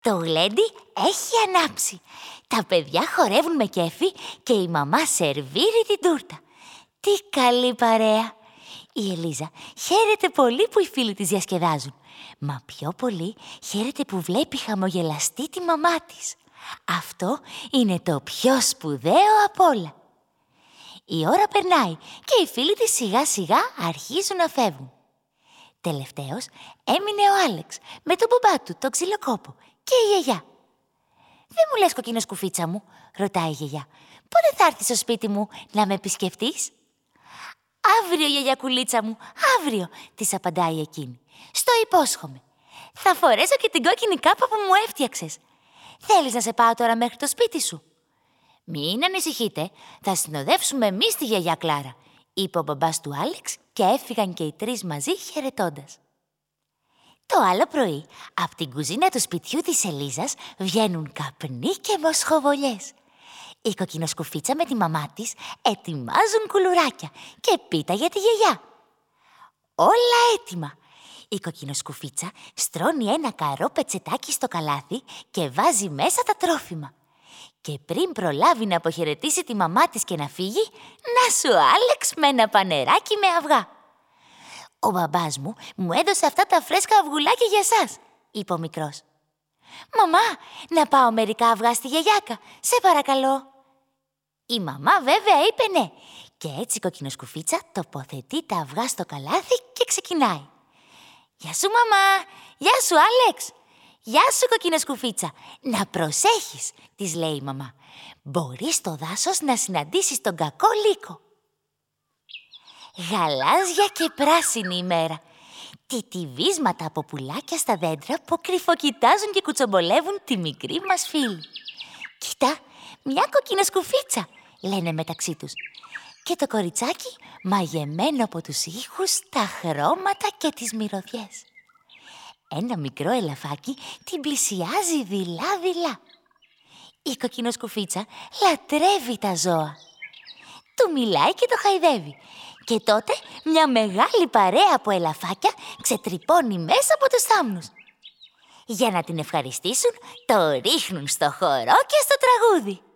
Το γλέντι έχει ανάψει. Τα παιδιά χορεύουν με κέφι και η μαμά σερβίρει την τούρτα. Τι καλή παρέα! Η Ελίζα χαίρεται πολύ που οι φίλοι της διασκεδάζουν. Μα πιο πολύ χαίρεται που βλέπει χαμογελαστή τη μαμά της. Αυτό είναι το πιο σπουδαίο απ' όλα. Η ώρα περνάει και οι φίλοι της σιγά σιγά αρχίζουν να φεύγουν. Τελευταίος έμεινε ο Άλεξ με τον μπαμπά του, τον ξυλοκόπο, και η γιαγιά. «Δεν μου λες, κοκκινοσκουφίτσα μου», ρωτάει η γιαγιά, «πότε θα έρθεις στο σπίτι μου να με επισκεφτείς?» «Αύριο, γιαγιακουλίτσα μου, αύριο», της απαντάει εκείνη. «Στο υπόσχομαι. Θα φορέσω και την κόκκινη κάπα που μου έφτιαξες. Θέλεις να σε πάω τώρα μέχρι το σπίτι σου?» «Μην ανησυχείτε, θα συνοδεύσουμε εμείς τη γιαγιά Κλάρα», είπε ο μπαμπάς του Άλεξ και έφυγαν και οι τρεις μαζί χαιρετώντας. Το άλλο πρωί, από την κουζίνα του σπιτιού της Ελίζας βγαίνουν καπνοί και μοσχοβολιές. Η κοκκινοσκουφίτσα με τη μαμά της ετοιμάζουν κουλουράκια και πίτα για τη γιαγιά. Όλα έτοιμα. Η κοκκινοσκουφίτσα στρώνει ένα καρό πετσετάκι στο καλάθι και βάζει μέσα τα τρόφιμα. Και πριν προλάβει να αποχαιρετήσει τη μαμά της και να φύγει, να σου Άλεξ με ένα πανεράκι με αυγά. «Ο μπαμπάς μου έδωσε αυτά τα φρέσκα αυγουλάκια για σας», είπε ο μικρός. «Μαμά, να πάω μερικά αυγά στη γιαγιάκα, σε παρακαλώ». Η μαμά βέβαια είπε ναι και έτσι η κοκκινοσκουφίτσα τοποθετεί τα αυγά στο καλάθι και ξεκινάει. «Γεια σου μαμά, γεια σου Άλεξ, γεια σου κοκκινοσκουφίτσα, να προσέχεις», της λέει η μαμά. «Μπορείς στο δάσος να συναντήσεις τον κακό λύκο». Γαλάζια και πράσινη ημέρα. Τιτιβίσματα από πουλάκια στα δέντρα που κρυφοκοιτάζουν και κουτσομπολεύουν τη μικρή μας φίλη. «Κοίτα, μια κοκκινοσκουφίτσα», λένε μεταξύ τους. Και το κοριτσάκι μαγεμένο από τους ήχους, τα χρώματα και τις μυρωδιές. Ένα μικρό ελαφάκι την πλησιάζει δειλά-δειλά. Η κοκκινοσκουφίτσα λατρεύει τα ζώα. Του μιλάει και το χαϊδεύει. Και τότε μια μεγάλη παρέα από ελαφάκια ξετρυπώνει μέσα από τους θάμνους. Για να την ευχαριστήσουν, το ρίχνουν στο χορό και στο τραγούδι.